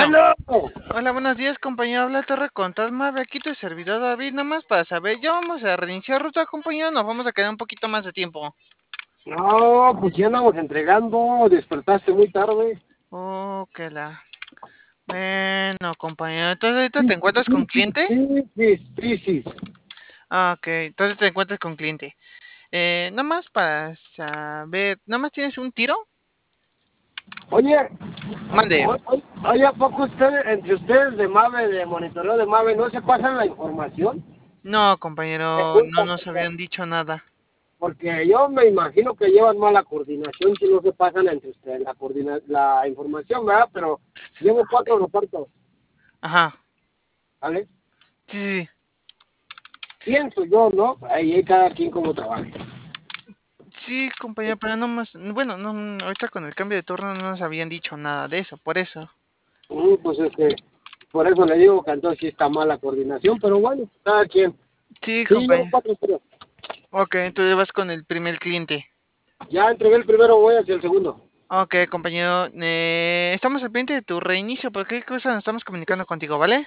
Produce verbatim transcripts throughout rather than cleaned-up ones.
Bueno, Hola, buenos días, compañero. Habla Torre Control Mave. Aquí tu servidor David. Nada más para saber, ya vamos a reiniciar ruta, compañero. Nos vamos a quedar un poquito más de tiempo. no, pues ya andamos entregando, despertaste muy tarde. Oh, que la. Bueno, compañero. Entonces, ¿ahorita te Sí, encuentras con sí, sí, cliente? sí, sí, sí, sí. Ah, ok. Entonces te encuentras con cliente. Eh, nada más para saber. ¿Nada más tienes un tiro? Oye, Mande. o- o- oye, ¿a poco ustedes, entre ustedes de MAVE, de monitoreo de MAVE, no se pasan la información? No, compañero. No Pregunta, nos porque, habían dicho nada. porque yo me imagino que llevan mala coordinación si no se pasan entre ustedes la, coordina, la información, ¿verdad? Pero llevo cuatro repartos, Ajá. ¿vale? Sí, sí, sí. Pienso yo, ¿no? Ahí hay cada quien como trabaja. Sí, compañero, pero no más. Bueno, no, ahorita con el cambio de turno no nos habían dicho nada de eso, por eso. Mm, pues este, por eso le digo que entonces sí está mala coordinación, pero bueno, cada quien. Sí, Sí, llevo compañero. cuatro, pero Ok, entonces vas con el primer cliente. ya entregué el primero, voy hacia el segundo. Ok, compañero. Eh, estamos al pendiente de tu reinicio. ¿Por qué cosa nos estamos comunicando contigo, vale?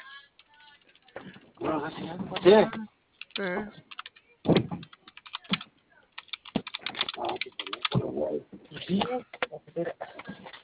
Sí. Eh, Sí.